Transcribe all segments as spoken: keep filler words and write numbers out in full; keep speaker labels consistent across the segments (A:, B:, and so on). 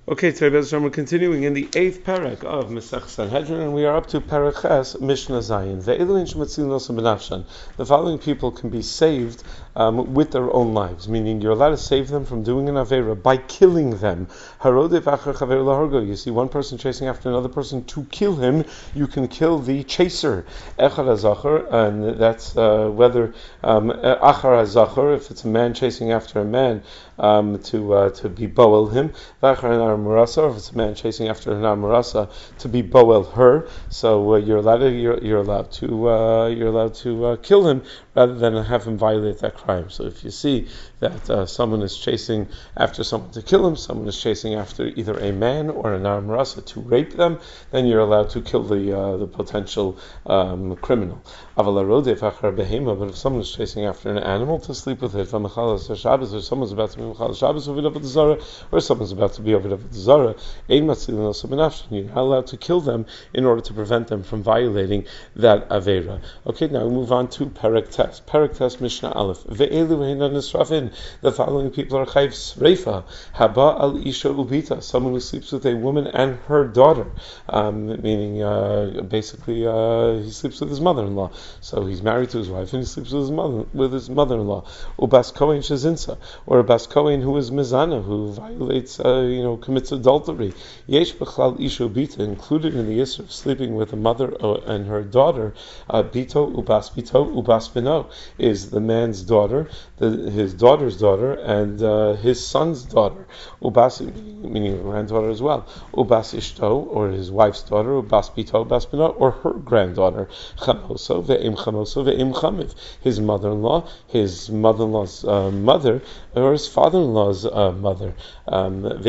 A: Okay, today Bez Hashem, we're continuing in the eighth parak of Masech Sanhedrin, and we are up to Parak Ches, Mishnah Zayin. The following people can be saved um, with their own lives, meaning you're allowed to save them from doing an Aveira by killing them. You see one person chasing after another person to kill him, you can kill the chaser. And that's uh, whether um, Achar HaZachar, if it's a man chasing after a man, um, to uh, to be boel him. Murasa, or if it's a man chasing after an Murasa, to be boel her. So uh, you're allowed to you're, you're allowed to uh, you're allowed to uh, kill him rather than have him violate that crime. So if you see that uh, someone is chasing after someone to kill him, someone is chasing after either a man or an Murasa to rape them, then you're allowed to kill the uh, the potential um, criminal. But if someone is chasing after an animal to sleep with it, or someone's about to be Mechal Shabbos or someone's about to be over the Zara, you're not allowed to kill them in order to prevent them from violating that Aveira. Okay, now we move on to Parak Tes. Parak Tes Mishnah Aleph. The following people are Chayv Sreifa, Haba al Isha Ubita, someone who sleeps with a woman and her daughter, um, meaning uh, basically uh, he sleeps with his mother-in-law. So he's married to his wife and he sleeps with his mother with his mother-in-law. Ubas Kohen Shazinsa, or a Bas Kohen who is Mizana, who violates, uh, you know, commits adultery. Yesh B'chlal Isha Ubita, included in the issue of sleeping with a mother and her daughter. Uh, Bito Ubas Bito Ubas Bino is the man's daughter, the, his daughter's daughter, and uh, his son's daughter. Ubas, meaning a granddaughter as well. Ubas Ishto, or his wife's daughter. Ubas Bito Ubas Bino, or her granddaughter. Chamoso ve'im Chamoso ve'im Chamiv, his mother-in-law, his mother-in-law's uh, mother, or his father-in-law's uh, mother. Um, and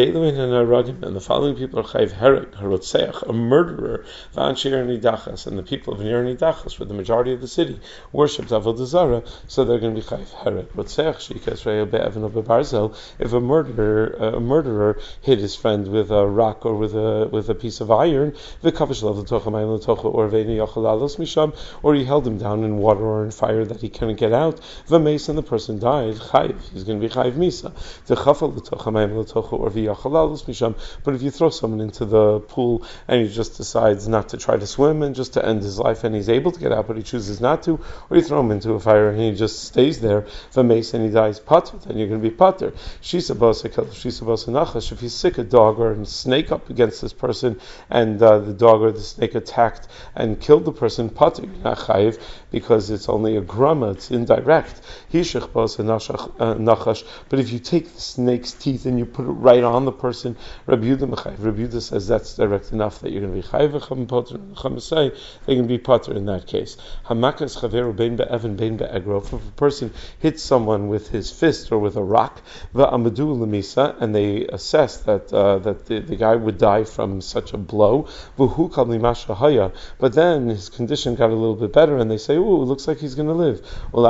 A: the following people are Chayv Herod, Harotzeach, a murderer, V'anshei Yer Nidachas, and the people of Yer Nidachas, for the majority of the city, worshipped Avodah Zarah, so they're going to be Chayv Herod. Rotzeach Shikas Re'el Be'evan Be'barzel, if a murderer, uh, a murderer hit his friend with a rock or with a with a piece of iron, V'kavish Lav L'tocha Mayim L'tocha, or Ve'ni Yochel Alos Misham, or he held him down in water or in fire that he couldn't get out, V'meis, and the person died, Chayv, he's going to be Chayv Misa. T'chafal L'tocha Mayim L'tocha, or V'yachal Alos Misham, but if you throw someone into the pool and he just decides not to try to swim and just to end his life and he's able to get out but he chooses not to, or you throw him into a fire and he just stays there, V'meis, and he dies pater, then you're going to be pater. Shisa B'asa Kel, Shisa B'asa Nachash, if you sick a dog or a snake up against this person and uh, the dog or the snake attacked and killed the person, pater, you're not chayiv, because it's only a grama, it's indirect. Hishach B'asa Nachash, but if you take the snake's teeth and you put it right on the person, Rabbi Yehuda Mechayiv. Rabbi Yehuda says that's direct enough that you're going to be chayiv. Chacham poter, Chacham say they can be poter in that case. Hamakas chaveru bein be'evan bein be'egro. If a person hits someone with his fist or with a rock, va'amadu lemisa, and they assess that uh, that the, the guy would die from such a blow, v'hu kal limasha haya, but then his condition got a little bit better, and they say, "Ooh, it looks like he's going to live."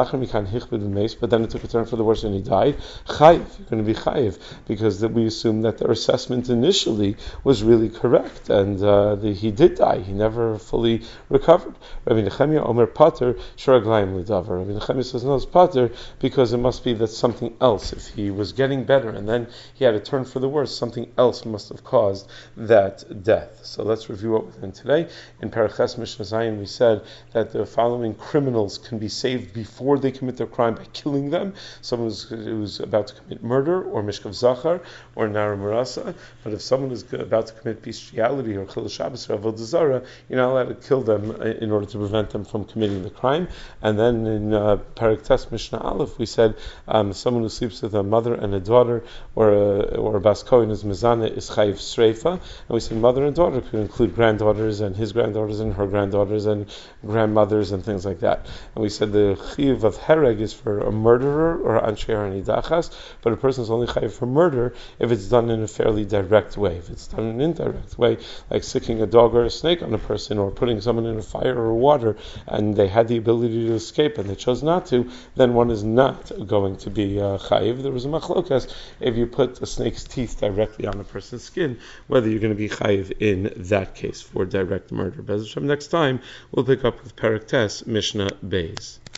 A: But then it took a turn for the worse, and he died. Chayiv, you're going to be chayiv, because that we assume that their assessment initially was really correct, and uh, the, he did die. He never fully recovered. Rabbi Nechemia Omer Pater Shoraglayim Lidavar. Rabbi Nechemia says no, it's Pater because it must be that something else. If he was getting better and then he had a turn for the worse, something else must have caused that death. So let's review what we're in today. In Paraches Mishnah Zayin, we said that the following criminals can be saved before they commit their crime by killing them. Someone who's, who's about to commit murder or Mishkav Zachar or Nara Marasa. But if someone is about to commit bestiality or Chil Shabbos or Avodah Zarah, you're not allowed to kill them in order to prevent them from committing the crime. And then in uh, Parak Tes Mishnah Aleph, we said um, someone who sleeps with a mother and a daughter, or a, or a Bas Kohen is Mizana, is Chayv Sreifa. And we said mother and daughter could include granddaughters and his granddaughters and her granddaughters and grandmothers and things like that. And we said the Chiv of Hereg is for a murderer or Anshe Yer Nidachas, but a person is only Chayv for murder if it's done in a fairly direct way. If it's done in an indirect way, like sicking a dog or a snake on a person, or putting someone in a fire or water, and they had the ability to escape and they chose not to, then one is not going to be uh, chayiv. There was a machlokas if you put a snake's teeth directly on a person's skin, whether you're going to be chayiv in that case for direct murder. Bez Hashem, next time we'll pick up with Parak Tes Mishnah Beis.